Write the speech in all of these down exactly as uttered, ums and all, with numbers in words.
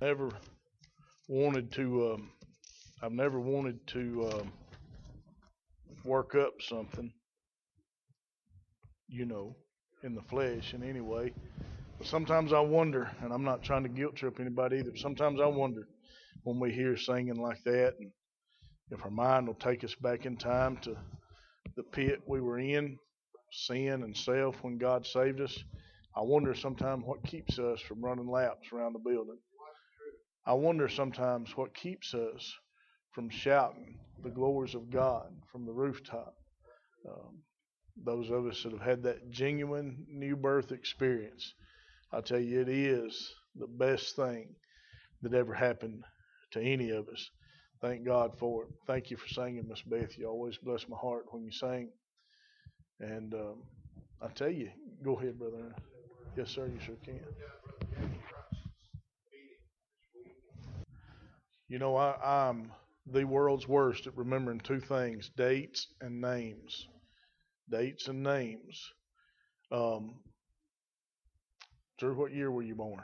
Never wanted to. Um, I've never wanted to um, work up something, you know, in the flesh in any way. But sometimes I wonder, and I'm not trying to guilt trip anybody either. But sometimes I wonder when we hear singing like that, and if our mind will take us back in time to the pit we were in, sin and self when God saved us. I wonder sometimes what keeps us from running laps around the building. I wonder sometimes what keeps us from shouting the glories of God from the rooftop. Um, those of us that have had that genuine new birth experience, I tell you, it is the best thing that ever happened to any of us. Thank God for it. Thank you for singing, Miss Beth. You always bless my heart when you sing. And um, I tell you, go ahead, brother. Yes, sir, you sure can. You know, I, I'm the world's worst at remembering two things: dates and names. Dates and names. Um, Drew, what year were you born?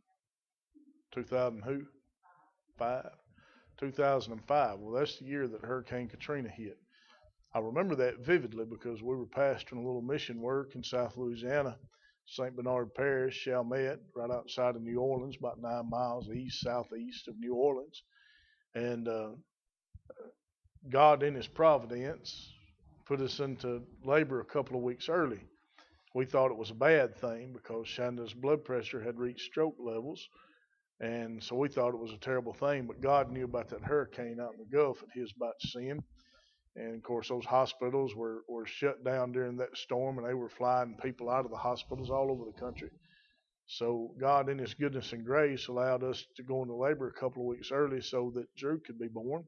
two thousand who? Five? two thousand five. Well, that's the year that Hurricane Katrina hit. I remember that vividly because we were pastoring a little mission work in South Louisiana, Saint Bernard Parish, Chalmette, right outside of New Orleans, about nine miles east, southeast of New Orleans. And uh, God, in His providence, put us into labor a couple of weeks early. We thought it was a bad thing because Shanda's blood pressure had reached stroke levels. And so we thought it was a terrible thing. But God knew about that hurricane out in the Gulf that He was about to send. And of course, those hospitals were, were shut down during that storm, and they were flying people out of the hospitals all over the country. So God, in His goodness and grace, allowed us to go into labor a couple of weeks early so that Drew could be born.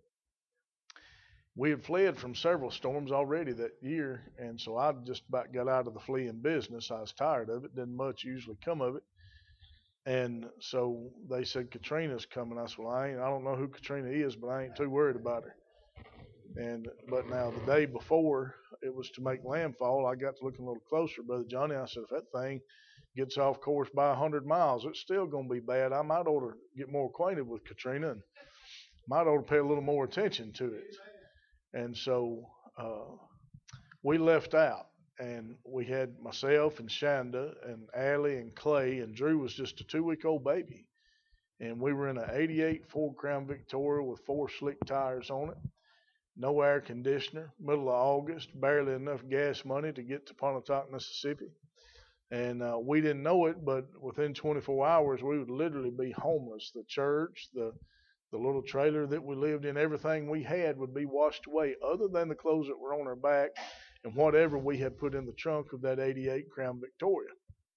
We had fled from several storms already that year, and so I just about got out of the fleeing business. I was tired of it. Didn't much usually come of it. And so they said, Katrina's coming. I said, well, I ain't, I don't know who Katrina is, but I ain't too worried about her. And but now the day before it was to make landfall, I got to looking a little closer, Brother Johnny. I said, if that thing gets off course by a hundred miles, it's still going to be bad. I might ought to get more acquainted with Katrina and might ought to pay a little more attention to it. And so uh, we left out, and we had myself and Shanda and Allie and Clay, and Drew was just a two-week-old baby. And we were in an eighty-eight Ford Crown Victoria with four slick tires on it. No air conditioner, middle of August, barely enough gas money to get to Pontotoc, Mississippi. And uh, we didn't know it, but within twenty-four hours, we would literally be homeless. The church, the the little trailer that we lived in, everything we had would be washed away, other than the clothes that were on our back and whatever we had put in the trunk of that eighty-eight Crown Victoria.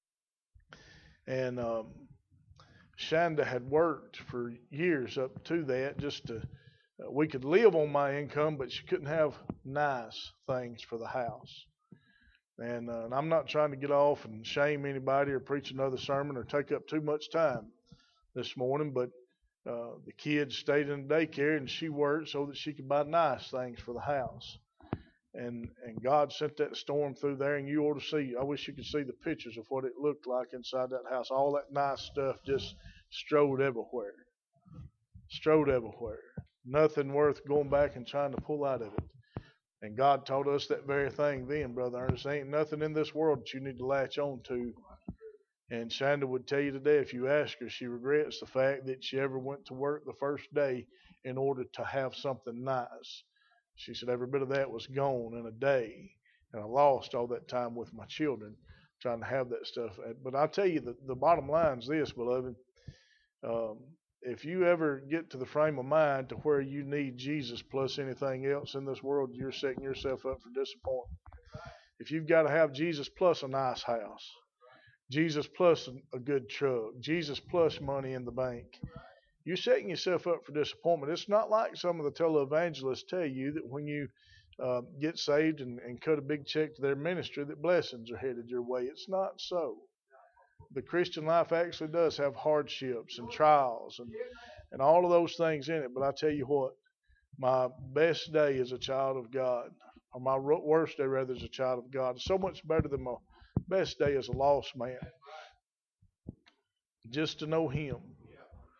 And um, Shanda had worked for years up to that just to Uh, we could live on my income, but she couldn't have nice things for the house. And, uh, and I'm not trying to get off and shame anybody or preach another sermon or take up too much time this morning, but uh, the kids stayed in daycare and she worked so that she could buy nice things for the house. And and God sent that storm through there, and you ought to see. I wish you could see the pictures of what it looked like inside that house. All that nice stuff just strode everywhere, strode everywhere. Nothing worth going back and trying to pull out of it. And God taught us that very thing then, Brother Ernest. There ain't nothing in this world that you need to latch on to. And Shanda would tell you today, if you ask her, she regrets the fact that she ever went to work the first day in order to have something nice. She said every bit of that was gone in a day. And I lost all that time with my children trying to have that stuff. But I tell you, the, the bottom line is this, beloved. Um, If you ever get to the frame of mind to where you need Jesus plus anything else in this world, you're setting yourself up for disappointment. If you've got to have Jesus plus a nice house, Jesus plus a good truck, Jesus plus money in the bank, you're setting yourself up for disappointment. It's not like some of the televangelists tell you that when you uh, get saved and, and cut a big check to their ministry that blessings are headed your way. It's not so. The Christian life actually does have hardships and trials and, and all of those things in it. But I tell you what, my best day as a child of God, or my worst day rather as a child of God, is so much better than my best day as a lost man. Just to know Him,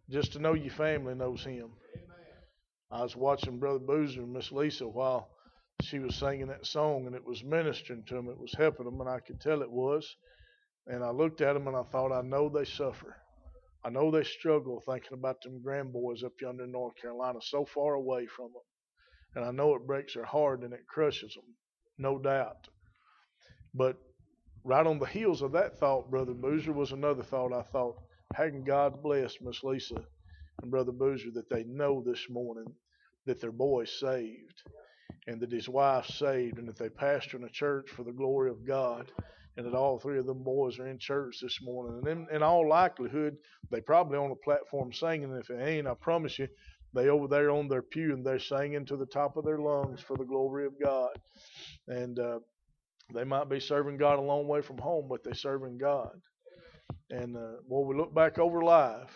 just to know your family knows Him. I was watching Brother Boozer and Miss Lisa while she was singing that song, and it was ministering to them. It was helping them, and I could tell it was. And I looked at them, and I thought, I know they suffer. I know they struggle thinking about them grandboys up yonder in North Carolina, so far away from them. And I know it breaks their heart and it crushes them, no doubt. But right on the heels of that thought, Brother Boozer, was another thought. I thought, how can God bless Miss Lisa and Brother Boozer that they know this morning that their boy's saved and that his wife's saved and that they pastor in a church for the glory of God and that all three of them boys are in church this morning. And in, in all likelihood, they probably on a platform singing. And if it ain't, I promise you, they over there on their pew and they're singing to the top of their lungs for the glory of God. And uh, they might be serving God a long way from home, but they're serving God. And uh, when we look back over life,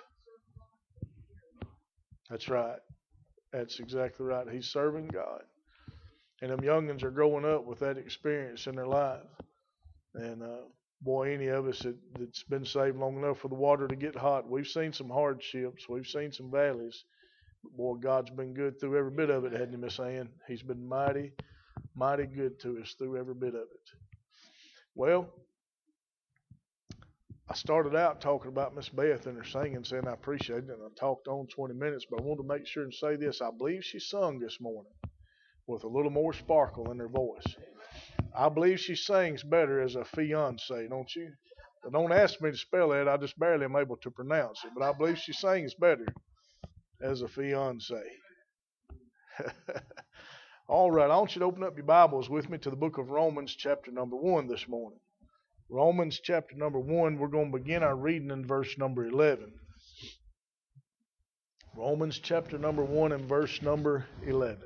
that's right. That's exactly right. He's serving God. And them youngins are growing up with that experience in their life. And uh, boy, any of us that, that's been saved long enough for the water to get hot, we've seen some hardships. We've seen some valleys. But boy, God's been good through every bit of it, hasn't He, Miss Ann? He's been mighty, mighty good to us through every bit of it. Well, I started out talking about Miss Beth and her singing, saying I appreciate it, and I talked on twenty minutes, but I wanted to make sure and say this. I believe she sung this morning with a little more sparkle in her voice. I believe she sings better as a fiance, don't you? But don't ask me to spell it. I just barely am able to pronounce it, but I believe she sings better as a fiance. All right, I want you to open up your Bibles with me to the book of Romans chapter number one this morning. Romans chapter number one, we're going to begin our reading in verse number eleven. Romans chapter number one and verse number eleven.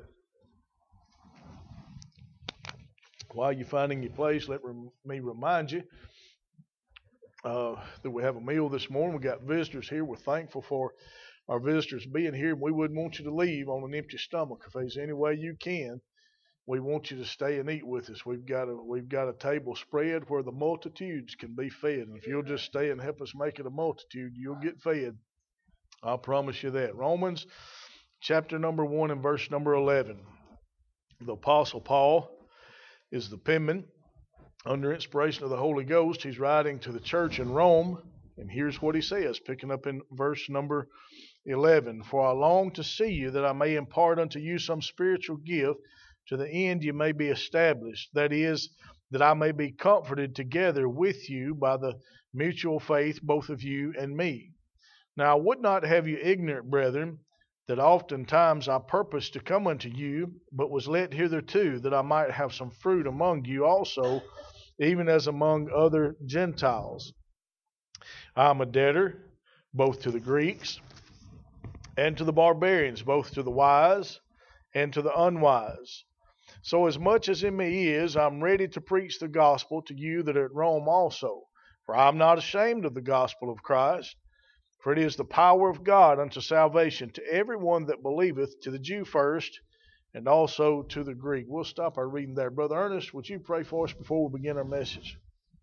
While you're finding your place, let me remind you uh, that we have a meal this morning. We got visitors here. We're thankful for our visitors being here. We wouldn't want you to leave on an empty stomach. If there's any way you can, we want you to stay and eat with us. We've got a we've got a table spread where the multitudes can be fed. And if you'll just stay and help us make it a multitude, you'll get fed. I promise you that. Romans chapter number one and verse number eleven. The Apostle Paul is the penman under inspiration of the Holy Ghost. He's writing to the church in Rome, and here's what he says, picking up in verse number eleven. For I long to see you, that I may impart unto you some spiritual gift, to the end you may be established. That is, that I may be comforted together with you by the mutual faith, both of you and me. Now I would not have you ignorant, brethren, that oftentimes I purposed to come unto you, but was let hitherto, that I might have some fruit among you also, even as among other Gentiles. I am a debtor both to the Greeks and to the barbarians, both to the wise and to the unwise. So as much as in me is, I'm ready to preach the gospel to you that are at Rome also. For I am not ashamed of the gospel of Christ, for it is the power of God unto salvation to everyone that believeth, to the Jew first, and also to the Greek. We'll stop our reading there. Brother Ernest, would you pray for us before we begin our message?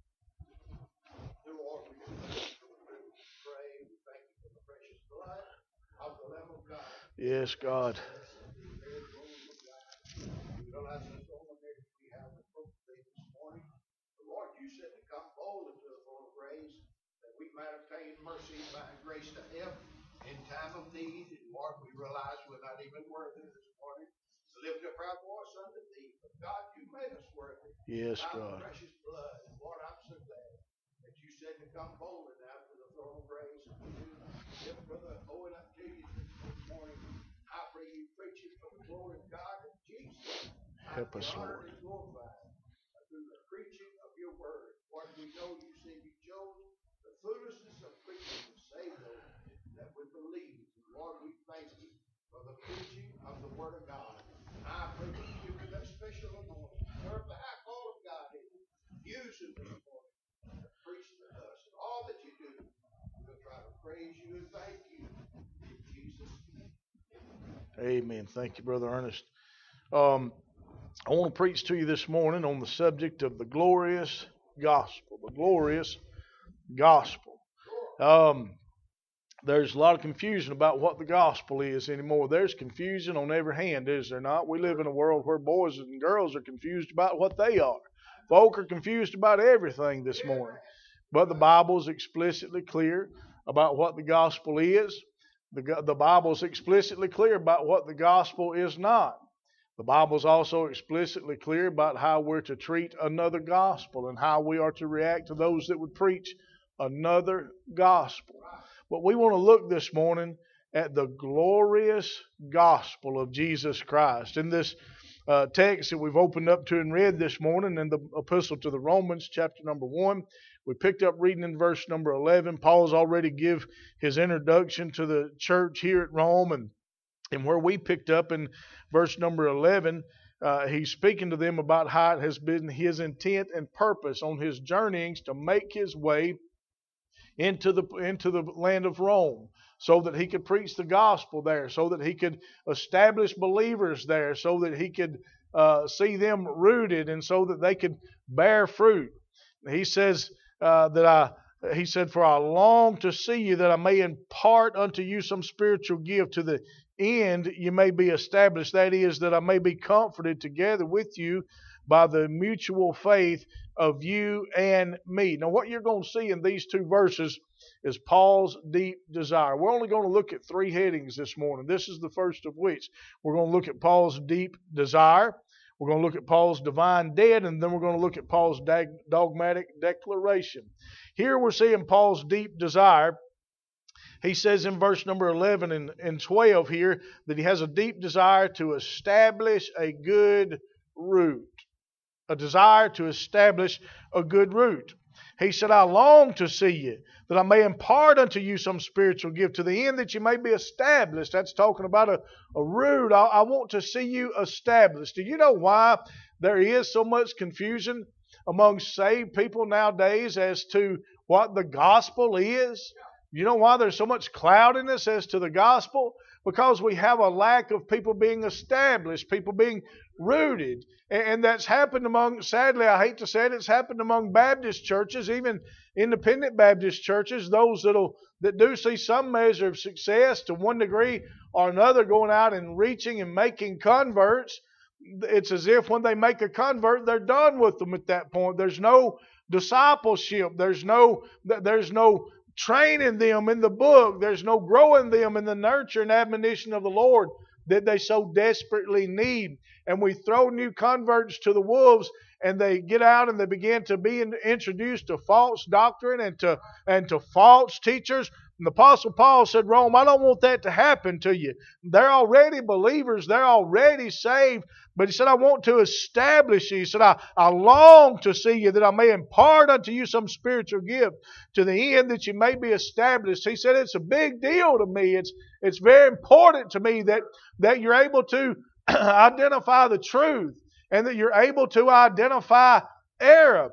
Yes, God. Might obtain mercy by grace to help in time of need. And Lord, we realize we're not even worthy this morning to lift up our voice unto thee. But God, you made us worthy. Yes, by God. the precious blood. And Lord, I'm so glad that you said to come boldly now to the throne of grace. And we do lift Brother Owen up to you this morning. I pray you preach it for the glory of God and Jesus. Help us, Lord. Glorified through the preaching of your word. Lord, we know you said you chose the foolishness of preaching to save those that would believe. Lord, we thank you for the preaching of the Word of God. I pray that you give that special anointing. Serve the high call of God in you. Use it this morning to preach to us. And all that you do, we'll try to praise you and thank you. In Jesus' name. Amen. Thank you, Brother Ernest. Um, I want to preach to you this morning on the subject of the glorious gospel. The glorious gospel. Um, there's a lot of confusion about what the gospel is anymore. There's confusion on every hand, is there not? We live in a world where boys and girls are confused about what they are. Folk are confused about everything this morning. But the Bible is explicitly clear about what the gospel is. The, the Bible is explicitly clear about what the gospel is not. The Bible is also explicitly clear about how we're to treat another gospel and how we are to react to those that would preach another gospel. But we want to look this morning at the glorious gospel of Jesus Christ. In this uh, text that we've opened up to and read this morning in the epistle to the Romans, chapter number one, we picked up reading in verse number eleven. Paul's already give his introduction to the church here at Rome, and, and where we picked up in verse number eleven, uh, he's speaking to them about how it has been his intent and purpose on his journeyings to make his way into the into the land of Rome, so that he could preach the gospel there, so that he could establish believers there, so that he could uh, see them rooted, and so that they could bear fruit. He says uh, that I. He said, "For I long to see you, that I may impart unto you some spiritual gift, to the end you may be established. That is, that I may be comforted together with you by the mutual faith of you and me." Now, what you're going to see in these two verses is Paul's deep desire. We're only going to look at three headings this morning. This is the first of which. We're going to look at Paul's deep desire. We're going to look at Paul's divine debt, and then we're going to look at Paul's dogmatic declaration. Here we're seeing Paul's deep desire. He says in verse number eleven and, and twelve here that he has a deep desire to establish a good root. A desire to establish a good root. He said, "I long to see you, that I may impart unto you some spiritual gift, to the end that you may be established." That's talking about a, a root. I, I want to see you established. Do you know why there is so much confusion among saved people nowadays as to what the gospel is? You know why there's so much cloudiness as to the gospel? Because we have a lack of people being established, people being rooted. And that's happened among, sadly, I hate to say it, it's happened among Baptist churches, even independent Baptist churches, those that'll, that do see some measure of success to one degree or another going out and reaching and making converts. It's as if when they make a convert, they're done with them at that point. There's no discipleship. There's no, there's no training them in the book. There's no growing them in the nurture and admonition of the Lord that they so desperately need. And we throw new converts to the wolves, and they get out and they begin to be introduced to false doctrine and to and to false teachers. And the Apostle Paul said, "Rome, I don't want that to happen to you. They're already believers. They're already saved." But he said, "I want to establish you." He said, I, I long to see you, that I may impart unto you some spiritual gift, to the end that you may be established. He said, "It's a big deal to me. It's it's very important to me that, that you're able to identify the truth, and that you're able to identify error."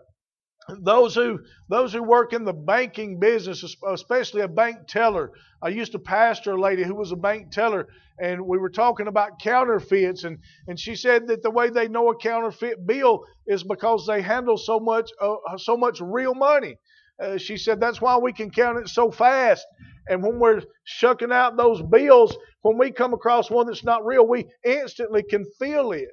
Those who those who work in the banking business, especially a bank teller. I used to pastor a lady who was a bank teller, and we were talking about counterfeits, and, and she said that the way they know a counterfeit bill is because they handle so much uh, so much real money. Uh, she said that's why we can count it so fast. And when we're shucking out those bills, when we come across one that's not real, we instantly can feel it.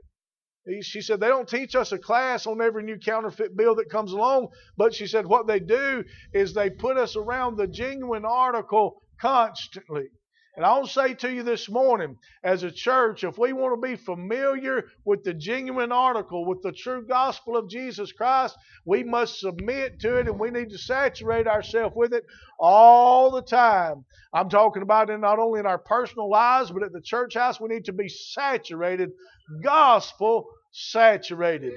She said they don't teach us a class on every new counterfeit bill that comes along, but she said what they do is they put us around the genuine article constantly. And I'll say to you this morning, as a church, if we want to be familiar with the genuine article, with the true gospel of Jesus Christ, we must submit to it, and we need to saturate ourselves with it all the time. I'm talking about it not only in our personal lives, but at the church house, we need to be saturated, gospel saturated.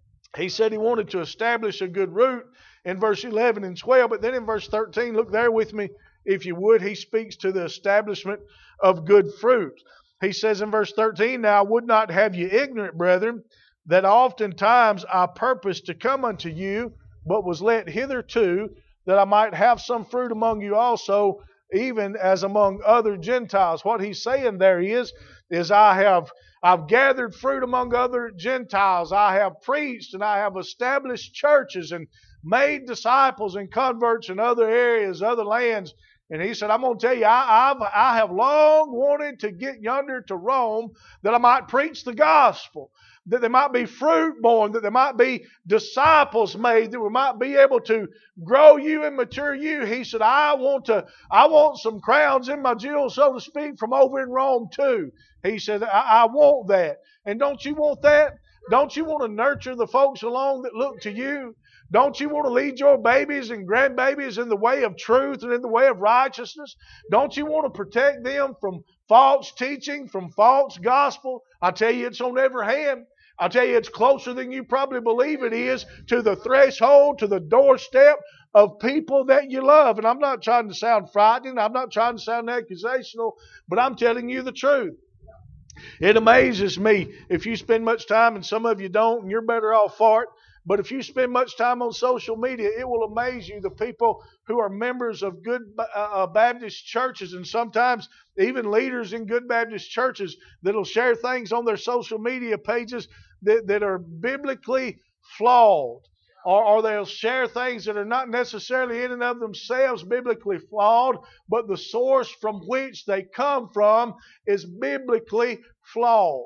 He said he wanted to establish a good root in verse eleven and twelve, but then in verse thirteen, look there with me, if you would, he speaks to the establishment of good fruit. He says in verse thirteen, "Now I would not have you ignorant, brethren, that oftentimes I purposed to come unto you, but was let hitherto, that I might have some fruit among you also, even as among other Gentiles." What he's saying there is, is I have I've gathered fruit among other Gentiles. I have preached and I have established churches and made disciples and converts in other areas, other lands. And he said, I'm going to tell you, I, I've, I have long wanted to get yonder to Rome that I might preach the gospel, that there might be fruit born, that there might be disciples made, that we might be able to grow you and mature you. He said, I want to, I want some crowns in my jewels, so to speak, from over in Rome too. He said, I, I want that. And don't you want that? Don't you want to nurture the folks along that look to you? Don't you want to lead your babies and grandbabies in the way of truth and in the way of righteousness? Don't you want to protect them from false teaching, from false gospel? I tell you, it's on every hand. I tell you, it's closer than you probably believe it is to the threshold, to the doorstep of people that you love. And I'm not trying to sound frightening. I'm not trying to sound accusational, but I'm telling you the truth. It amazes me if you spend much time, and some of you don't, and you're better off for it. But if you spend much time on social media, it will amaze you the people who are members of good uh, Baptist churches, and sometimes even leaders in good Baptist churches that will share things on their social media pages that, that are biblically flawed. Or, or they'll share things that are not necessarily in and of themselves biblically flawed, but the source from which they come from is biblically flawed.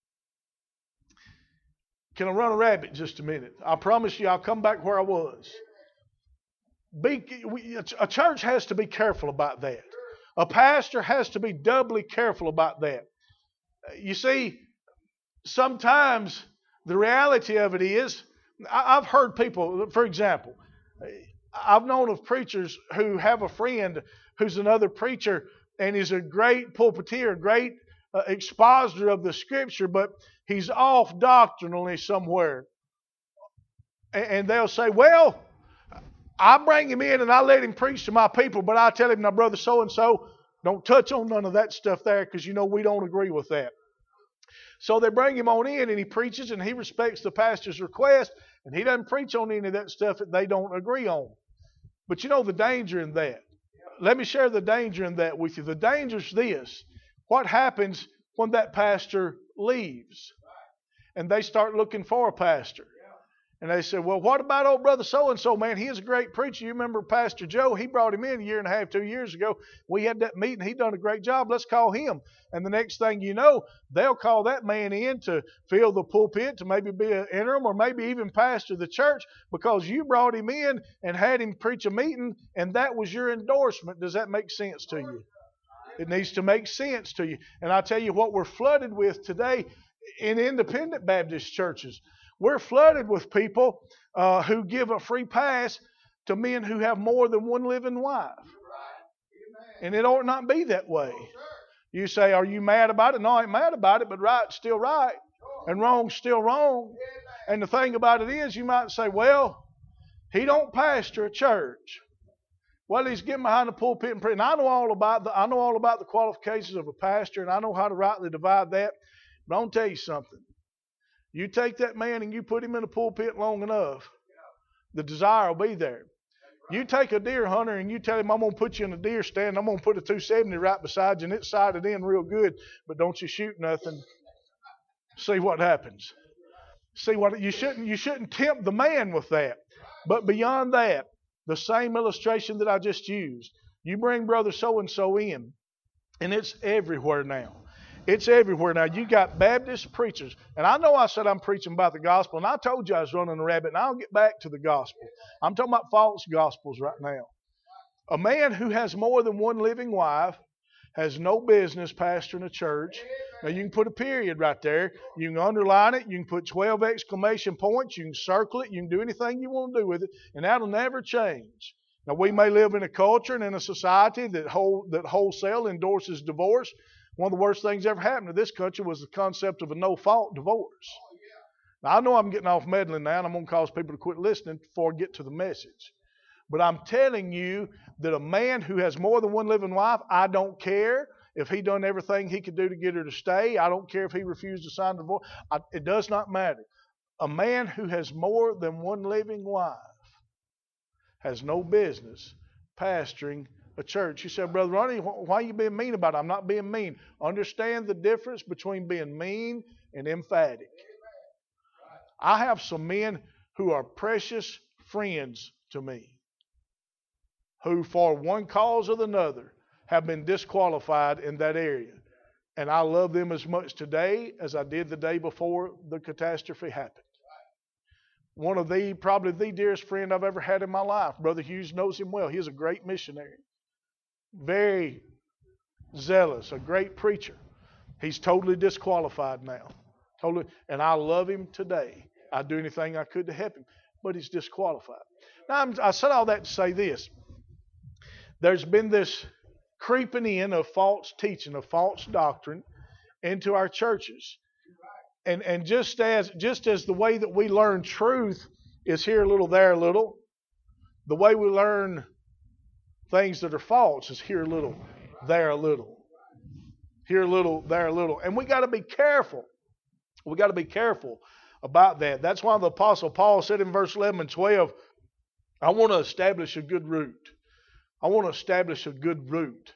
Can I run a rabbit just a minute? I promise you I'll come back where I was. Be, a church has to be careful about that. A pastor has to be doubly careful about that. You see, sometimes the reality of it is, I've heard people, for example, I've known of preachers who have a friend who's another preacher and is a great pulpiteer, a great uh, expositor of the Scripture, but he's off doctrinally somewhere. And, and they'll say, well, I bring him in and I let him preach to my people, but I tell him, now, brother so-and-so, don't touch on none of that stuff there because, you know, we don't agree with that. So they bring him on in and he preaches and he respects the pastor's request and he doesn't preach on any of that stuff that they don't agree on. But you know the danger in that. Let me share the danger in that with you. The danger's this. What happens when that pastor leaves and they start looking for a pastor? And they said, well, what about old brother so-and-so, man? He is a great preacher. You remember Pastor Joe? He brought him in a year and a half, two years ago. We had that meeting. He done a great job. Let's call him. And the next thing you know, they'll call that man in to fill the pulpit, to maybe be an interim or maybe even pastor the church because you brought him in and had him preach a meeting and that was your endorsement. Does that make sense to you? It needs to make sense to you. And I tell you what we're flooded with today in independent Baptist churches. We're flooded with people uh, who give a free pass to men who have more than one living wife. And it ought not be that way. You say, are you mad about it? No, I ain't mad about it, but right's still right. And wrong's still wrong. And the thing about it is, you might say, well, he don't pastor a church. Well, he's getting behind the pulpit and preaching. I know all about the I know all about the qualifications of a pastor, and I know how to rightly divide that. But I'm going to tell you something. You take that man and you put him in the pulpit long enough, the desire will be there. You take a deer hunter and you tell him, I'm going to put you in a deer stand, I'm going to put a two seventy right beside you and it's sighted in real good, but don't you shoot nothing. See what happens. See what you shouldn't you shouldn't tempt the man with that. But beyond that, the same illustration that I just used, you bring brother so-and-so in, and it's everywhere now. It's everywhere now. You got Baptist preachers. And I know I said I'm preaching about the gospel, and I told you I was running a rabbit, and I'll get back to the gospel. I'm talking about false gospels right now. A man who has more than one living wife has no business pastoring a church. Now, you can put a period right there. You can underline it. You can put twelve exclamation points. You can circle it. You can do anything you want to do with it, and that'll never change. Now, we may live in a culture and in a society that whole, that wholesale endorses divorce. One of the worst things ever happened to this country was the concept of a no-fault divorce. Now, I know I'm getting off meddling now, and I'm going to cause people to quit listening before I get to the message. But I'm telling you that a man who has more than one living wife, I don't care if he done everything he could do to get her to stay. I don't care if he refused to sign the divorce. I, it does not matter. A man who has more than one living wife has no business pastoring a church. You said, Brother Ronnie, why are you being mean about it? I'm not being mean. Understand the difference between being mean and emphatic. I have some men who are precious friends to me. who for one cause or another have been disqualified in that area. And I love them as much today as I did the day before the catastrophe happened. One of the, probably the dearest friend I've ever had in my life. Brother Hughes knows him well. He's a great missionary. Very zealous, a great preacher. He's totally disqualified now. Totally, and I love him today. I'd do anything I could to help him, but he's disqualified. Now, I'm, I said all that to say this. There's been this creeping in of false teaching, of false doctrine into our churches. And and just as just as the way that we learn truth is here a little, there a little, the way we learn things that are false is here a little, there a little. Here a little, there a little. And we got to be careful. We got to be careful about that. That's why the Apostle Paul said in verse eleven and twelve, I want to establish a good root. I want to establish a good root.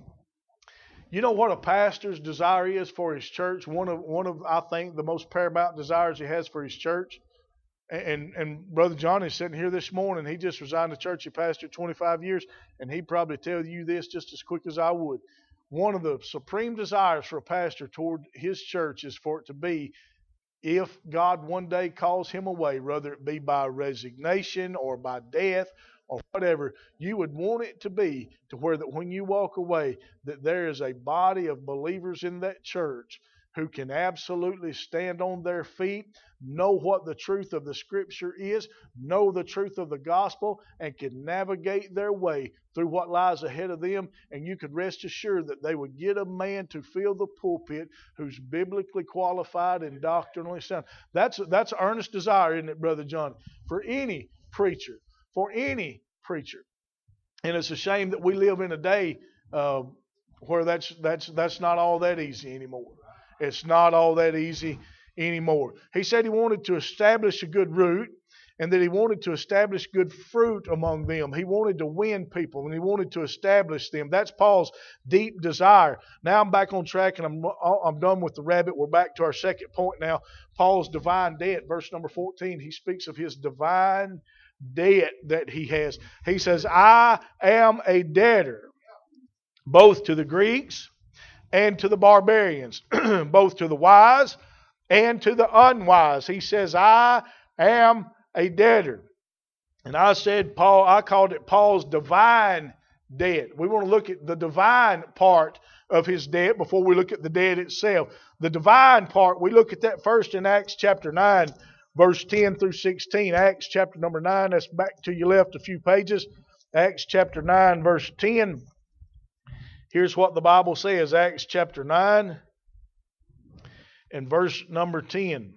You know what a pastor's desire is for his church? One of, one of I think, the most paramount desires he has for his church. And, and Brother John is sitting here this morning. He just resigned the church. He pastored twenty-five years. And he'd probably tell you this just as quick as I would. One of the supreme desires for a pastor toward his church is for it to be, if God one day calls him away, whether it be by resignation or by death or whatever, you would want it to be to where that when you walk away, that there is a body of believers in that church who can absolutely stand on their feet, know what the truth of the Scripture is, know the truth of the gospel, and can navigate their way through what lies ahead of them. And you could rest assured that they would get a man to fill the pulpit who's biblically qualified and doctrinally sound. That's, that's earnest desire, isn't it, Brother John? For any preacher. For any preacher. And it's a shame that we live in a day uh, where that's that's that's not all that easy anymore. It's not all that easy anymore. He said he wanted to establish a good root and that he wanted to establish good fruit among them. He wanted to win people and he wanted to establish them. That's Paul's deep desire. Now I'm back on track and I'm, I'm done with the rabbit. We're back to our second point now. Paul's divine debt, verse number fourteen. He speaks of his divine debt that he has. He says, I am a debtor, both to the Greeks and to the barbarians, both to the wise and to the unwise. He says, I am a debtor. And I said, Paul, I called it Paul's divine debt. We want to look at the divine part of his debt before we look at the debt itself. The divine part, we look at that first in Acts chapter nine, verse ten through sixteen. Acts chapter number nine, that's back to your left a few pages. Acts chapter nine, verse ten. Here's what the Bible says, Acts chapter nine and verse number ten.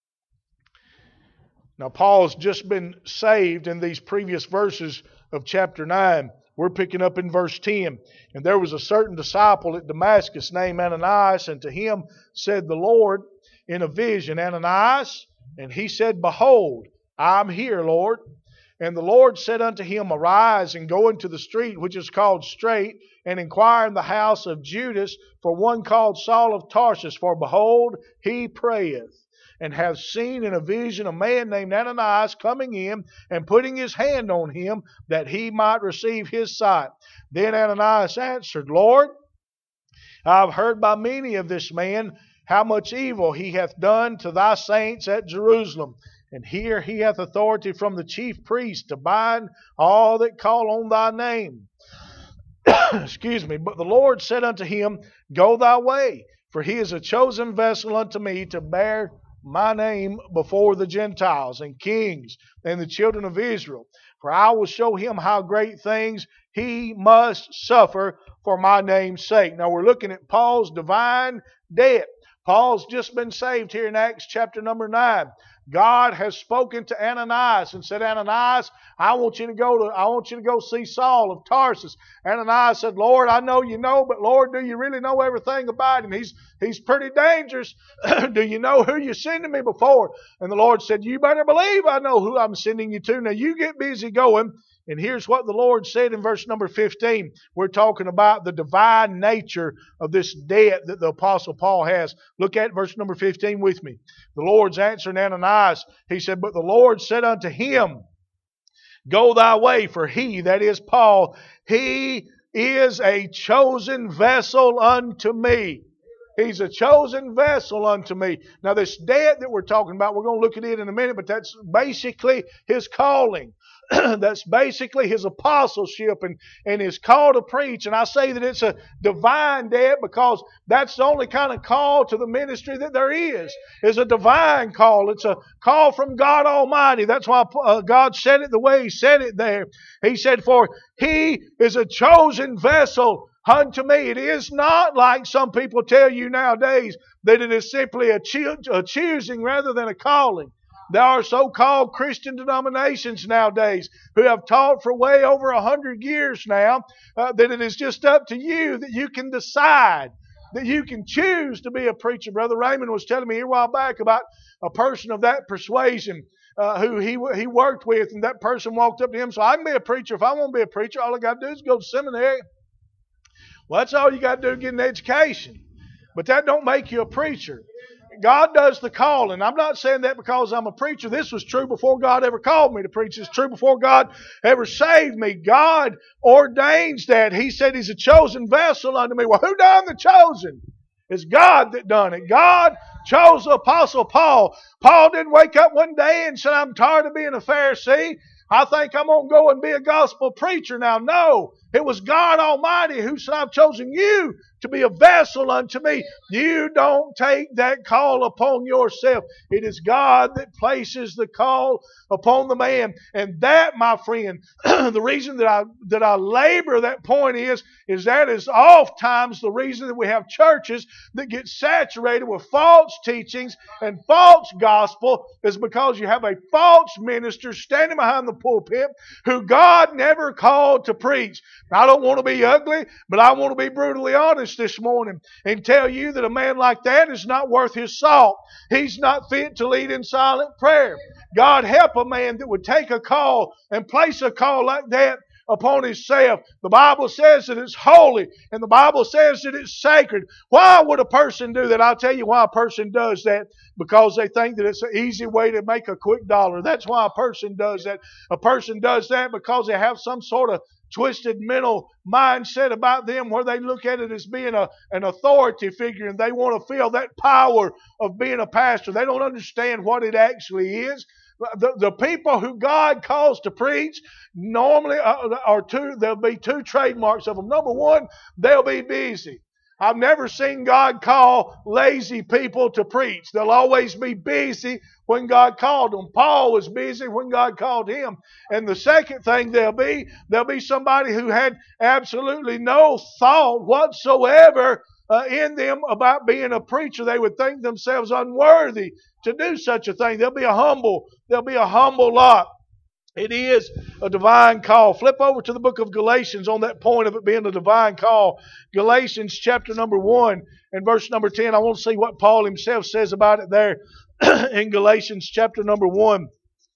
Now, Paul's just been saved in these previous verses of chapter nine. We're picking up in verse ten. And there was a certain disciple at Damascus named Ananias, and to him said the Lord in a vision, Ananias. And he said, Behold, I'm here, Lord. And the Lord said unto him, Arise and go into the street which is called Straight, and inquire in the house of Judas for one called Saul of Tarsus. For behold, he prayeth, and hath seen in a vision a man named Ananias coming in and putting his hand on him, that he might receive his sight. Then Ananias answered, Lord, I have heard by many of this man how much evil he hath done to thy saints at Jerusalem. And here he hath authority from the chief priest to bind all that call on thy name. Excuse me. But the Lord said unto him, Go thy way, for he is a chosen vessel unto me to bear my name before the Gentiles and kings and the children of Israel. For I will show him how great things he must suffer for my name's sake. Now we're looking at Paul's divine debt. Paul's just been saved here in Acts chapter number nine. God has spoken to Ananias and said, Ananias, I want you to go to I want you to go see Saul of Tarsus. Ananias said, Lord, I know you know, but Lord, do you really know everything about him? He's he's pretty dangerous. Do you know who you're sending me before? And the Lord said, You better believe I know who I'm sending you to. Now you get busy going. And here's what the Lord said in verse number fifteen. We're talking about the divine nature of this debt that the Apostle Paul has. Look at verse number fifteen with me. The Lord's answering Ananias. He said, But the Lord said unto him, Go thy way, for he, that is Paul, he is a chosen vessel unto me. He's a chosen vessel unto me. Now this debt that we're talking about, we're going to look at it in a minute, but that's basically his calling. That's basically his apostleship and, and his call to preach. And I say that it's a divine debt because that's the only kind of call to the ministry that there is. It's a divine call. It's a call from God Almighty. That's why uh, God said it the way He said it there. He said, for He is a chosen vessel unto me. It is not like some people tell you nowadays that it is simply a, cho- a choosing rather than a calling. There are so-called Christian denominations nowadays who have taught for way over a hundred years now uh, that it is just up to you, that you can decide, that you can choose to be a preacher. Brother Raymond was telling me here a while back about a person of that persuasion uh, who he he worked with, and that person walked up to him, so I can be a preacher. If I want to be a preacher, all I got to do is go to seminary. Well, that's all you got to do, get an education. But that don't make you a preacher. God does the calling. I'm not saying that because I'm a preacher. This was true before God ever called me to preach. It's true before God ever saved me. God ordains that. He said He's a chosen vessel unto me. Well, who done the chosen? It's God that done it. God chose the Apostle Paul. Paul didn't wake up one day and say, I'm tired of being a Pharisee. I think I'm going to go and be a gospel preacher now. No, it was God Almighty who said, I've chosen you to be a vessel unto me. You don't take that call upon yourself. It is God that places the call upon the man. And that, my friend, the reason that I that I labor that point is, is that is oftentimes the reason that we have churches that get saturated with false teachings and false gospel is because you have a false minister standing behind the pulpit who God never called to preach. I don't want to be ugly, but I want to be brutally honest this morning and tell you that a man like that is not worth his salt. He's not fit to lead in silent prayer. God help a man that would take a call and place a call like that upon himself. The Bible says that it's holy, and the Bible says that it's sacred. Why would a person do that? I'll tell you why a person does that. Because they think that it's an easy way to make a quick dollar. That's why a person does that. A person does that because they have some sort of twisted mental mindset about them where they look at it as being a, an authority figure and they want to feel that power of being a pastor. They don't understand what it actually is. The, the people who God calls to preach normally are, are two, there'll be two trademarks of them. Number one, they'll be busy. I've never seen God call lazy people to preach. They'll always be busy when God called them. Paul was busy when God called him. And the second thing they'll be, they'll be somebody who had absolutely no thought whatsoever uh, in them about being a preacher. They would think themselves unworthy to do such a thing. They'll be a humble, they'll be a humble lot. It is a divine call. Flip over to the book of Galatians on that point of it being a divine call. Galatians chapter number one and verse number ten. I want to see what Paul himself says about it there in Galatians chapter number one.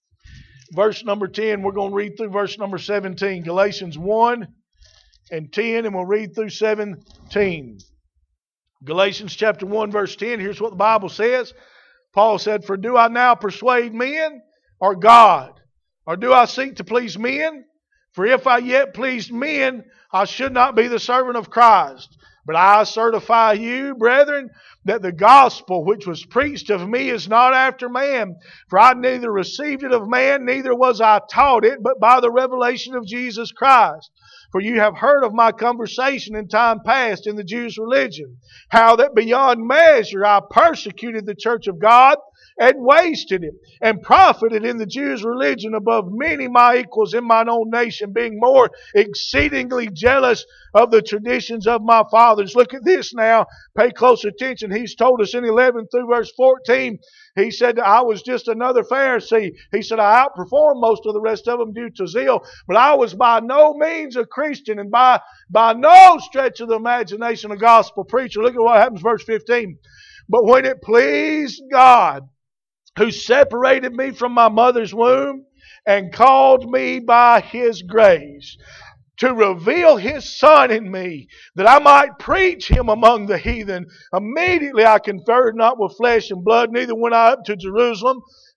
Verse number ten. We're going to read through verse number seventeen. Galatians one and ten, and we'll read through seventeen. Galatians chapter one verse ten. Here's what the Bible says. Paul said, for do I now persuade men or God? Or do I seek to please men? For if I yet pleased men, I should not be the servant of Christ. But I certify you, brethren, that the gospel which was preached of me is not after man. For I neither received it of man, neither was I taught it, but by the revelation of Jesus Christ. For you have heard of my conversation in time past in the Jews' religion, how that beyond measure I persecuted the church of God, and wasted it, and profited in the Jews' religion above many my equals in mine own nation, being more exceedingly jealous of the traditions of my fathers. Look at this now. Pay close attention. He's told us in eleven through verse fourteen, he said, I was just another Pharisee. He said, I outperformed most of the rest of them due to zeal, but I was by no means a Christian, and by, by no stretch of the imagination a gospel preacher. Look at what happens, verse fifteen. But when it pleased God, who separated me from my mother's womb and called me by His grace, to reveal His Son in me, that I might preach Him among the heathen. Immediately I conferred not with flesh and blood, neither went I up to Jerusalem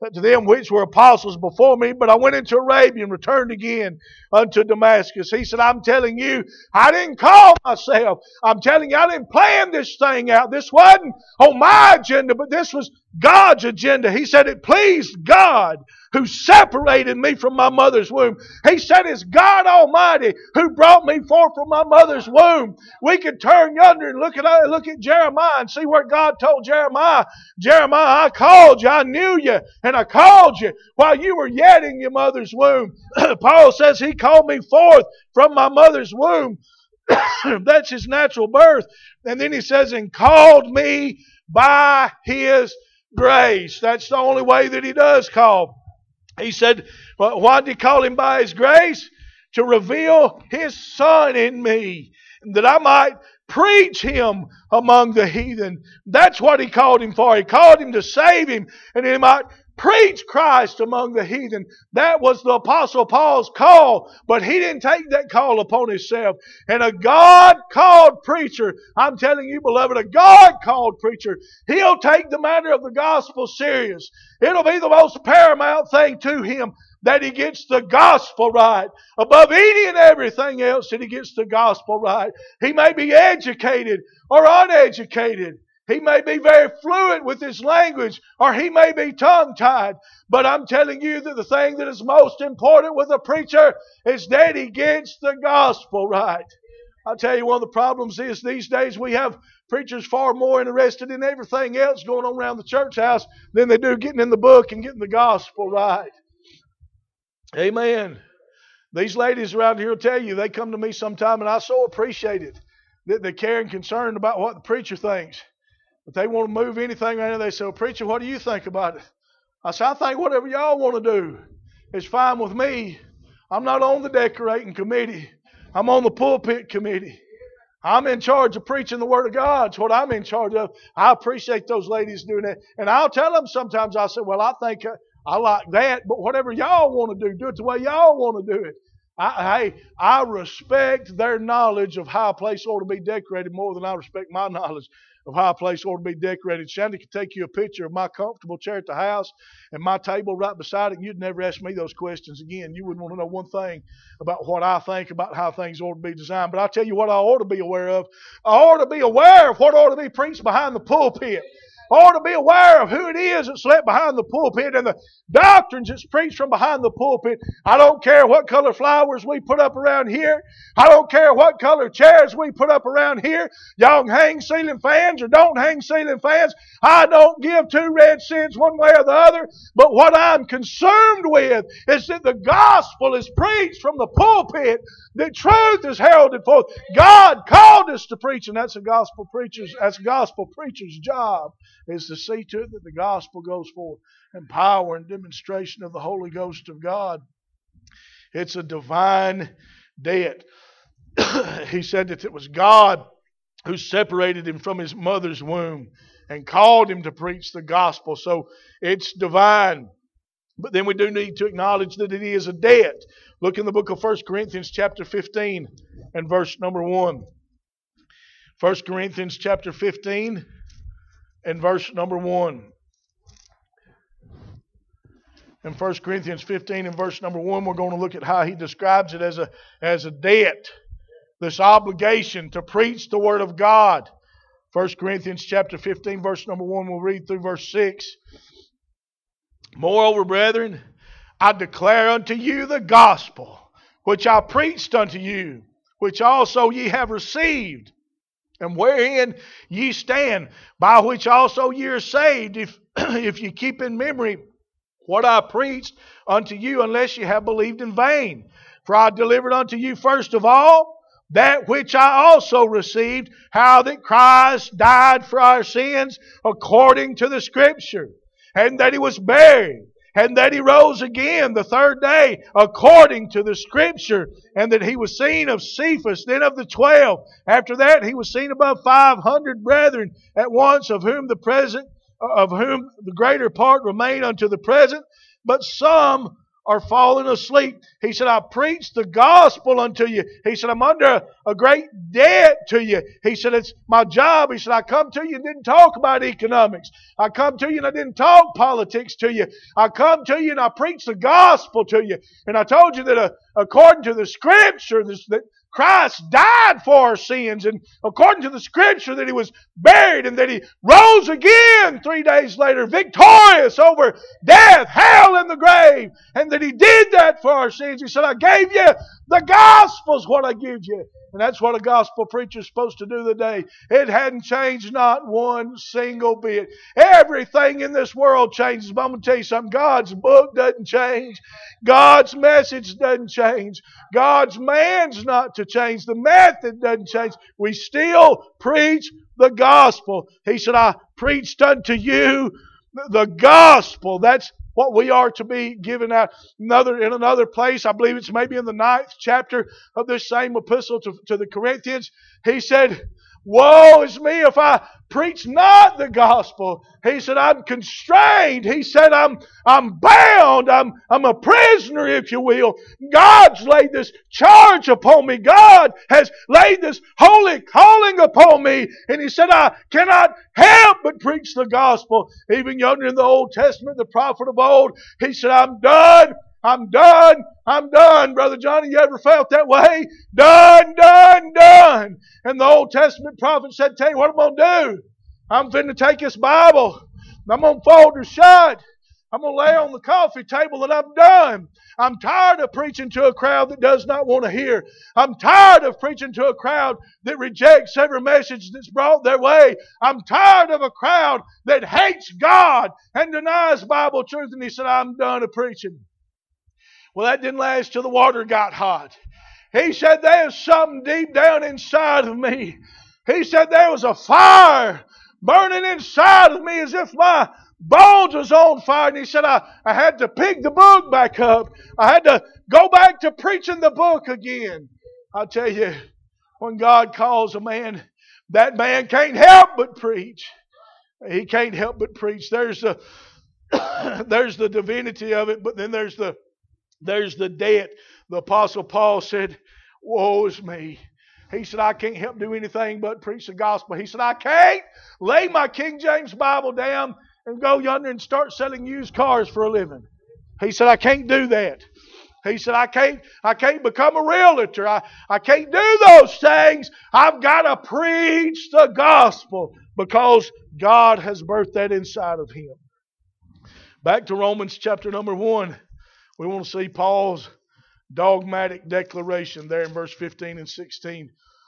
to them which were apostles before me, but I went into Arabia and returned again unto Damascus. He said, I'm telling you, I didn't call myself. I'm telling you, I didn't plan this thing out. This wasn't on my agenda, but this was God's agenda. He said it pleased God who separated me from my mother's womb. He said it's God Almighty who brought me forth from my mother's womb. We could turn yonder and look at look at Jeremiah and see where God told Jeremiah, Jeremiah, I called you, I knew you, and I called you while you were yet in your mother's womb. Paul says he called me forth from my mother's womb. That's his natural birth. And then he says, and called me by his grace. That's the only way that he does call. He said, well, why did he call him by his grace? To reveal his Son in me, that I might preach him among the heathen. That's what he called him for. He called him to save him, and he might preach Christ among the heathen. That was the Apostle Paul's call, but he didn't take that call upon himself. And a God-called preacher, I'm telling you, beloved, a God-called preacher, he'll take the matter of the gospel serious. It'll be the most paramount thing to him that he gets the gospel right. Above any and everything else, that he gets the gospel right. He may be educated or uneducated. He may be very fluent with his language, or he may be tongue-tied. But I'm telling you that the thing that is most important with a preacher is that he gets the gospel right. I'll tell you, one of the problems is these days we have preachers far more interested in everything else going on around the church house than they do getting in the book and getting the gospel right. Amen. These ladies around here will tell you, they come to me sometime, and I so appreciate it, that they care and concerned about what the preacher thinks. But they want to move anything around, they say, well, preacher, what do you think about it? I say, I think whatever y'all want to do is fine with me. I'm not on the decorating committee. I'm on the pulpit committee. I'm in charge of preaching the Word of God. It's what I'm in charge of. I appreciate those ladies doing that. And I'll tell them sometimes, I say, well, I think I like that, but whatever y'all want to do, do it the way y'all want to do it. I, hey, I respect their knowledge of how a place ought to be decorated more than I respect my knowledge of how a place ought to be decorated. Shandy could take you a picture of my comfortable chair at the house and my table right beside it, and you'd never ask me those questions again. You wouldn't want to know one thing about what I think about how things ought to be designed. But I'll tell you what I ought to be aware of. I ought to be aware of what ought to be preached behind the pulpit. I ought to be aware of who it is that's left behind the pulpit and the doctrines that's preached from behind the pulpit. I don't care what color flowers we put up around here. I don't care what color chairs we put up around here. Y'all can hang ceiling fans or don't hang ceiling fans. I don't give two red cents one way or the other. But what I'm concerned with is that the gospel is preached from the pulpit. The truth is heralded forth. God called us to preach, and that's a gospel preacher's, that's a gospel preacher's job, is to see to it that the gospel goes forth in power and demonstration of the Holy Ghost of God. It's a divine debt. He said that it was God who separated him from his mother's womb and called him to preach the gospel. So it's divine. But then we do need to acknowledge that it is a debt. Look in the book of First Corinthians chapter fifteen and verse number one. First Corinthians chapter fifteen and verse number one. In First Corinthians fifteen and verse number one, we're going to look at how he describes it as a, as a debt. This obligation to preach the Word of God. First Corinthians chapter fifteen, verse number one, we'll read through verse six. Moreover, brethren, I declare unto you the gospel, which I preached unto you, which also ye have received, and wherein ye stand, by which also ye are saved, if, if ye keep in memory what I preached unto you, unless ye have believed in vain. For I delivered unto you first of all that which I also received, how that Christ died for our sins according to the Scripture, and that He was buried, and that He rose again the third day according to the Scripture, and that He was seen of Cephas, then of the twelve. After that He was seen above five hundred brethren at once, of whom the present, of whom the greater part remain unto the present, but some are falling asleep. He said, I preach the gospel unto you. He said, I'm under a great debt to you. He said, it's my job. He said, I come to you and didn't talk about economics. I come to you and I didn't talk politics to you. I come to you and I preach the gospel to you. And I told you that uh, according to the Scripture, this, that Christ died for our sins, and according to the Scripture that He was buried and that He rose again three days later, victorious over death, hell, and the grave, and that He did that for our sins. He said, I gave you the gospel's what I give you. And that's what a gospel preacher is supposed to do today. It hadn't changed not one single bit. Everything in this world changes. But I'm going to tell you something. God's book doesn't change. God's message doesn't change. God's man's not to change. The method doesn't change. We still preach the gospel. He said, I preached unto you the gospel. That's what we are to be given out. Another, in another place, I believe it's maybe in the ninth chapter of this same epistle to, to the Corinthians, he said, woe is me if I preach not the gospel. He said, I'm constrained. He said, I'm I'm bound. I'm, I'm a prisoner, if you will. God's laid this charge upon me. God has laid this holy calling upon me. And He said, I cannot help but preach the gospel. Even yonder in the Old Testament, the prophet of old, he said, I'm done. I'm done. I'm done. Brother Johnny, you ever felt that way? Done, done, done. And the Old Testament prophet said, tell you what I'm going to do. I'm finna take this Bible. I'm going to fold her shut. I'm going to lay on the coffee table and I'm done. I'm tired of preaching to a crowd that does not want to hear. I'm tired of preaching to a crowd that rejects every message that's brought their way. I'm tired of a crowd that hates God and denies Bible truth. And he said, I'm done of preaching. Well, that didn't last till the water got hot. He said, there's something deep down inside of me. He said, there was a fire burning inside of me as if my bones was on fire. And he said, I, I had to pick the book back up. I had to go back to preaching the book again. I tell you, when God calls a man, that man can't help but preach. He can't help but preach. There's the, there's the divinity of it, but then there's the There's the debt. The Apostle Paul said, woe is me. He said, I can't help do anything but preach the gospel. He said, I can't lay my King James Bible down and go yonder and start selling used cars for a living. He said, I can't do that. He said, I can't, I can't become a realtor. I, I can't do those things. I've got to preach the gospel because God has birthed that inside of him. Back to Romans chapter number one. We want to see Paul's dogmatic declaration there in verse fifteen and sixteen.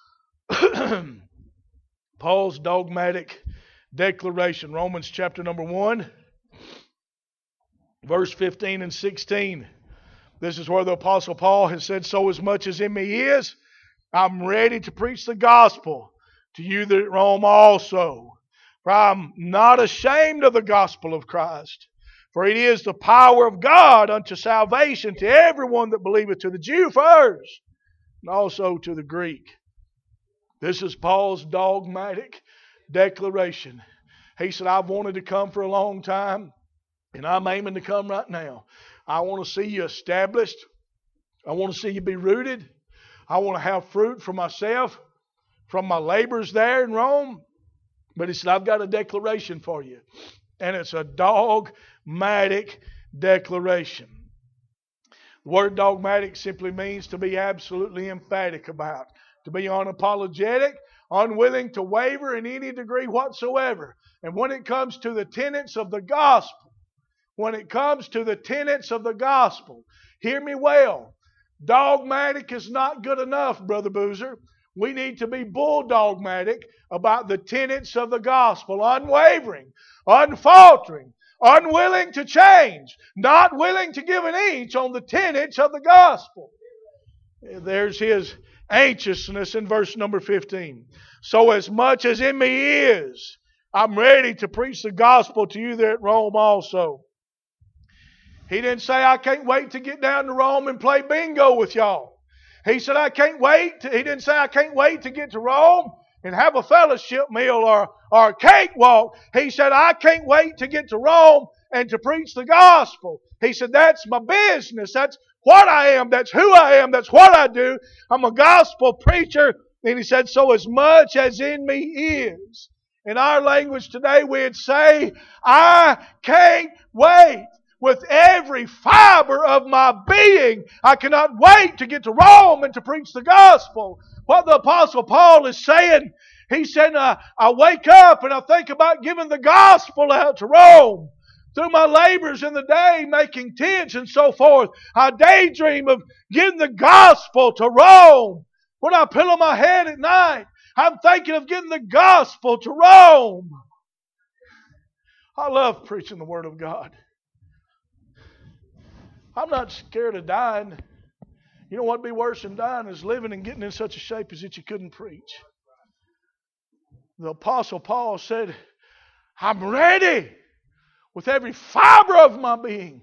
Paul's dogmatic declaration. Romans chapter number one, verse fifteen and sixteen. This is where the Apostle Paul has said, so as much as in me is, I'm ready to preach the gospel to you that at Rome also. For I'm not ashamed of the gospel of Christ. For it is the power of God unto salvation to everyone that believeth, to the Jew first, and also to the Greek. This is Paul's dogmatic declaration. He said, I've wanted to come for a long time, and I'm aiming to come right now. I want to see you established. I want to see you be rooted. I want to have fruit for myself from my labors there in Rome. But he said, I've got a declaration for you. And it's a dogmatic declaration. The word dogmatic simply means to be absolutely emphatic about. To be unapologetic, unwilling to waver in any degree whatsoever. And when it comes to the tenets of the gospel, when it comes to the tenets of the gospel, hear me well. Dogmatic is not good enough, Brother Boozer. We need to be bulldogmatic about the tenets of the gospel, unwavering, unfaltering, unwilling to change, not willing to give an inch on the tenets of the gospel. There's his anxiousness in verse number fifteen. So as much as in me is, I'm ready to preach the gospel to you there at Rome also. He didn't say, I can't wait to get down to Rome and play bingo with y'all. He said, I can't wait. To, he didn't say, I can't wait to get to Rome and have a fellowship meal or, or a cakewalk. He said, I can't wait to get to Rome and to preach the gospel. He said, that's my business. That's what I am. That's who I am. That's what I do. I'm a gospel preacher. And he said, so as much as in me is. In our language today, we'd say, I can't wait. With every fiber of my being, I cannot wait to get to Rome and to preach the gospel. What the Apostle Paul is saying, he said, uh, I wake up and I think about giving the gospel out to Rome. Through my labors in the day, making tents and so forth, I daydream of getting the gospel to Rome. When I pillow my head at night, I'm thinking of getting the gospel to Rome. I love preaching the Word of God. I'm not scared of dying. You know what would be worse than dying is living and getting in such a shape as that you couldn't preach. The Apostle Paul said, I'm ready with every fiber of my being.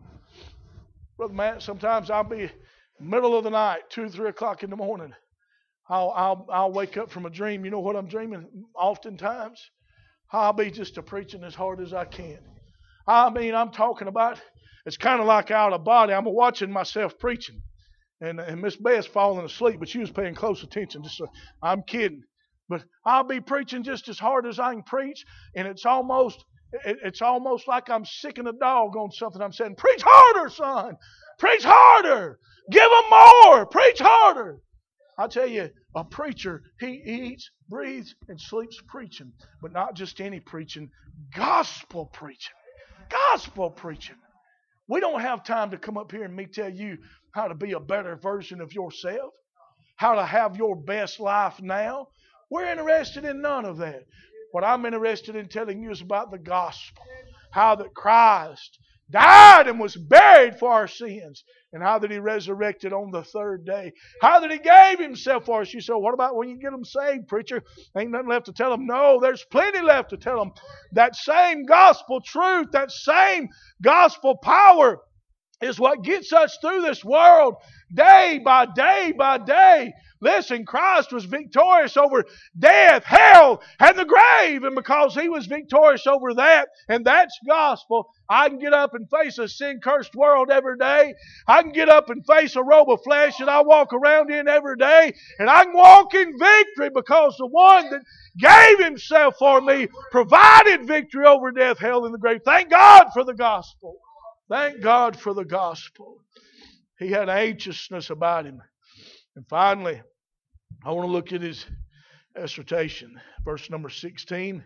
Brother Matt, sometimes I'll be middle of the night, two, three o'clock in the morning. I'll, I'll, I'll wake up from a dream. You know what I'm dreaming oftentimes? I'll be just a preaching as hard as I can. I mean, I'm talking about, it's kind of like out of body. I'm watching myself preaching. And, and Miss Beth's falling asleep, but she was paying close attention. Just so, I'm kidding. But I'll be preaching just as hard as I can preach, and it's almost it, it's almost like I'm sicking a dog on something I'm saying. Preach harder, son. Preach harder. Give them more. Preach harder. I tell you, a preacher, he eats, breathes, and sleeps preaching. But not just any preaching, gospel preaching. Gospel preaching. We don't have time to come up here and me tell you how to be a better version of yourself, how to have your best life now. We're interested in none of that. What I'm interested in telling you is about the gospel. How that Christ died and was buried for our sins. And how that He resurrected on the third day. How that He gave Himself for us. You say, what about when you get them saved, preacher? Ain't nothing left to tell them. No, there's plenty left to tell them. That same gospel truth, that same gospel power is what gets us through this world day by day by day. Listen, Christ was victorious over death, hell, and the grave. And because He was victorious over that, and that's gospel, I can get up and face a sin-cursed world every day. I can get up and face a robe of flesh that I walk around in every day. And I can walk in victory because the one that gave Himself for me provided victory over death, hell, and the grave. Thank God for the gospel. Thank God for the gospel. He had anxiousness about Him. And finally, I want to look at his exhortation. Verse number sixteen.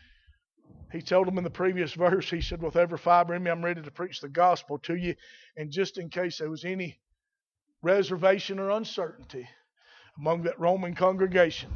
He told them in the previous verse, he said, with every fiber in me, I'm ready to preach the gospel to you. And just in case there was any reservation or uncertainty among that Roman congregation,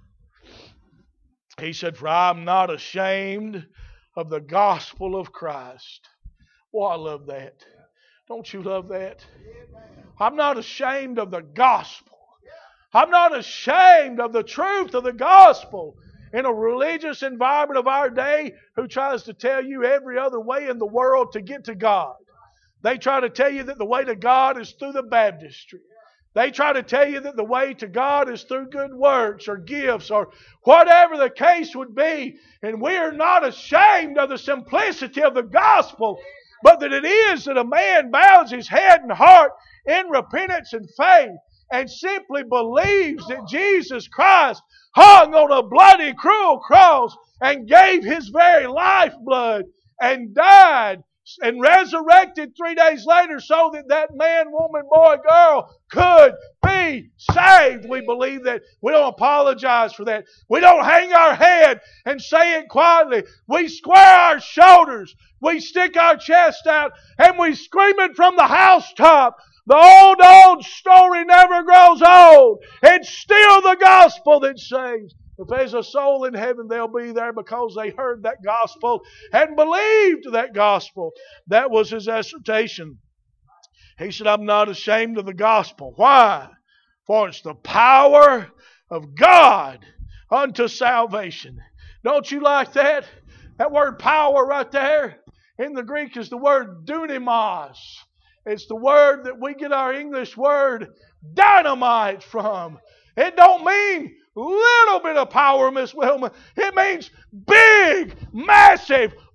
he said, for I'm not ashamed of the gospel of Christ. Oh, I love that. Don't you love that? I'm not ashamed of the gospel. I'm not ashamed of the truth of the gospel. In a religious environment of our day who tries to tell you every other way in the world to get to God. They try to tell you that the way to God is through the baptistry. They try to tell you that the way to God is through good works or gifts or whatever the case would be. And we are not ashamed of the simplicity of the gospel, but that it is that a man bows his head and heart in repentance and faith and simply believes that Jesus Christ hung on a bloody, cruel cross and gave His very lifeblood and died and resurrected three days later so that that man, woman, boy, girl could be saved. We believe that. We don't apologize for that. We don't hang our head and say it quietly. We square our shoulders. We stick our chest out and we scream it from the housetop. The old, old story never grows old. It's still the gospel that saves. If there's a soul in heaven, they'll be there because they heard that gospel and believed that gospel. That was his exhortation. He said, I'm not ashamed of the gospel. Why? For it's the power of God unto salvation. Don't you like that? That word power right there in the Greek is the word dunamos. It's the word that we get our English word dynamite from. It don't mean little bit of power, Miss Wilma. It means big, massive,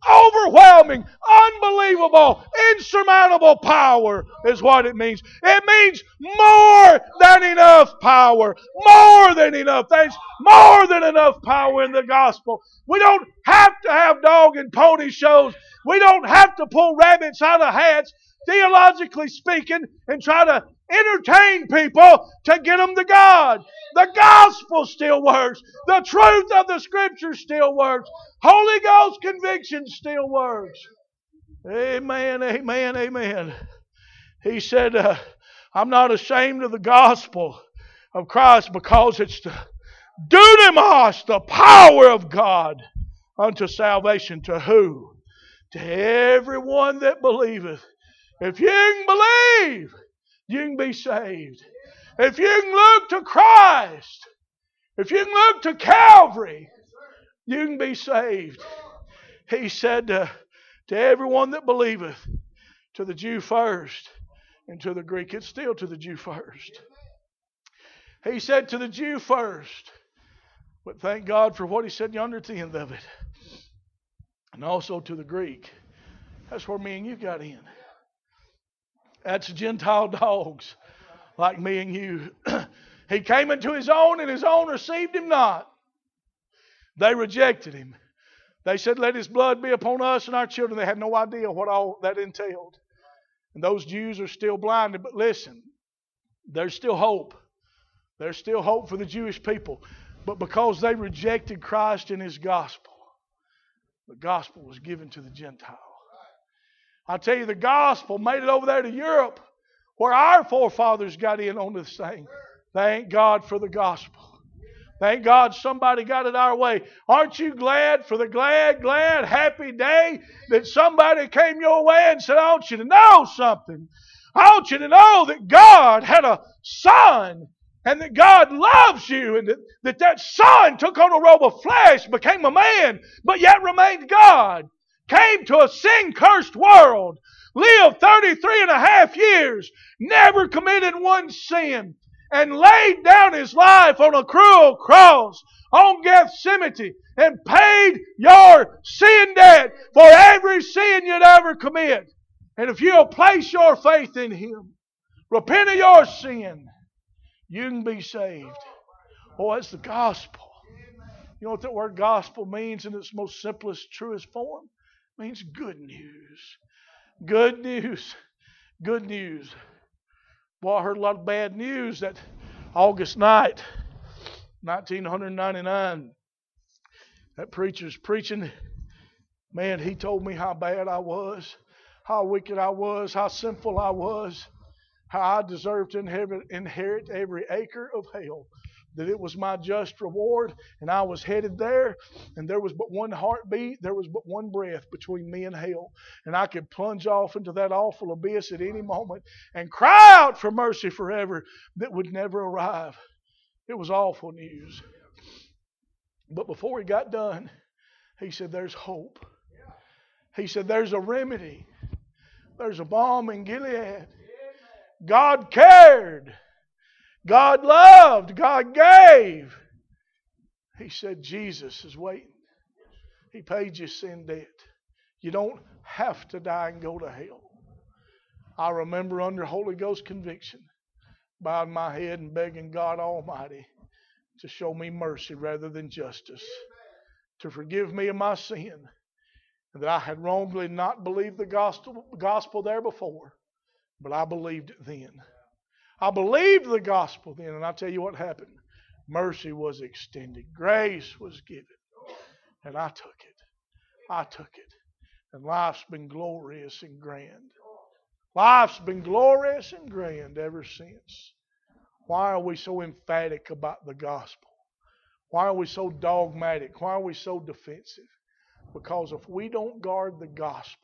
Overwhelming, unbelievable, insurmountable power is what it means. It means more than enough power. More than enough. There's more than enough power in the gospel. We don't have to have dog and pony shows. We don't have to pull rabbits out of hats, theologically speaking, and try to entertain people to get them to God. The gospel still works. The truth of the Scripture still works. Holy Ghost conviction still works. Amen, amen, amen. He said, uh, I'm not ashamed of the gospel of Christ because it's the dunamis, the power of God unto salvation. To who? To everyone that believeth. If you can believe, you can be saved. If you can look to Christ, if you can look to Calvary, you can be saved. He said uh, to everyone that believeth, to the Jew first, and to the Greek. It's still to the Jew first. He said to the Jew first, but thank God for what he said yonder at the end of it. And also to the Greek. That's where me and you got in. That's Gentile dogs like me and you. He came into his own, and his own received him not. They rejected him. They said, let his blood be upon us and our children. They had no idea what all that entailed. And those Jews are still blinded. But listen, there's still hope. There's still hope for the Jewish people. But because they rejected Christ and His gospel, the gospel was given to the Gentile. I tell you, the gospel made it over there to Europe, where our forefathers got in on this thing. Thank God for the gospel. Thank God somebody got it our way. Aren't you glad for the glad, glad, happy day that somebody came your way and said, I want you to know something. I want you to know that God had a son and that God loves you, and that, that that son took on a robe of flesh, became a man, but yet remained God. Came to a sin-cursed world, lived thirty-three and a half years, never committed one sin, and laid down His life on a cruel cross on Gethsemane and paid your sin debt for every sin you'd ever commit. And if you'll place your faith in Him, repent of your sin, you can be saved. Oh, it's the gospel. You know what that word gospel means in its most simplest, truest form? It means good news. Good news. Good news. Well, I heard a lot of bad news that August night, nineteen ninety-nine. That preacher's preaching. Man, he told me how bad I was, how wicked I was, how sinful I was, how I deserved to inherit, inherit every acre of hell. That it was my just reward, and I was headed there, and there was but one heartbeat, there was but one breath between me and hell, and I could plunge off into that awful abyss at any moment and cry out for mercy forever that would never arrive. It was awful news. But before he got done, he said, there's hope. He said, there's a remedy. There's a balm in Gilead. God cared. God loved. God gave. He said, Jesus is waiting. He paid your sin debt. You don't have to die and go to hell. I remember under Holy Ghost conviction, bowing my head and begging God Almighty to show me mercy rather than justice, to forgive me of my sin, and that I had wrongly not believed the gospel, gospel there before, but I believed it then. I believed the gospel then, and I'll tell you what happened. Mercy was extended. Grace was given. And I took it. I took it. And life's been glorious and grand. Life's been glorious and grand ever since. Why are we so emphatic about the gospel? Why are we so dogmatic? Why are we so defensive? Because if we don't guard the gospel,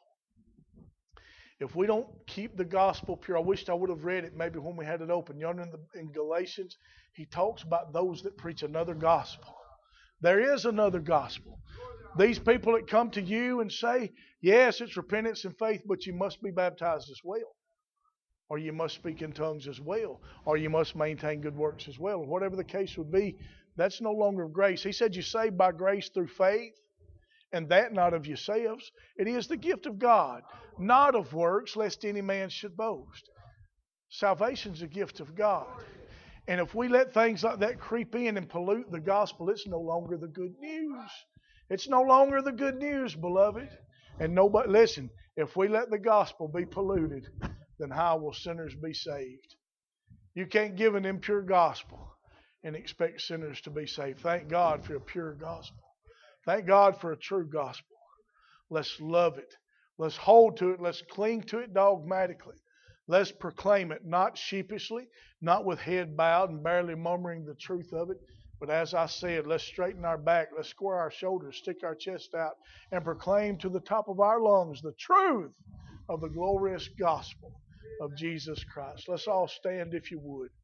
if we don't keep the gospel pure, I wished I would have read it maybe when we had it open. Yonder in, the, in Galatians, he talks about those that preach another gospel. There is another gospel. These people that come to you and say, yes, it's repentance and faith, but you must be baptized as well. Or you must speak in tongues as well. Or you must maintain good works as well. Whatever the case would be, that's no longer grace. He said you're saved by grace through faith. And that not of yourselves. It is the gift of God, not of works, lest any man should boast. Salvation's a gift of God. And if we let things like that creep in and pollute the gospel, it's no longer the good news. It's no longer the good news, beloved. And nobody, listen, if we let the gospel be polluted, then how will sinners be saved? You can't give an impure gospel and expect sinners to be saved. Thank God for a pure gospel. Thank God for a true gospel. Let's love it. Let's hold to it. Let's cling to it dogmatically. Let's proclaim it, not sheepishly, not with head bowed and barely murmuring the truth of it. But as I said, let's straighten our back, let's square our shoulders, stick our chest out, and proclaim to the top of our lungs the truth of the glorious gospel of Jesus Christ. Let's all stand if you would.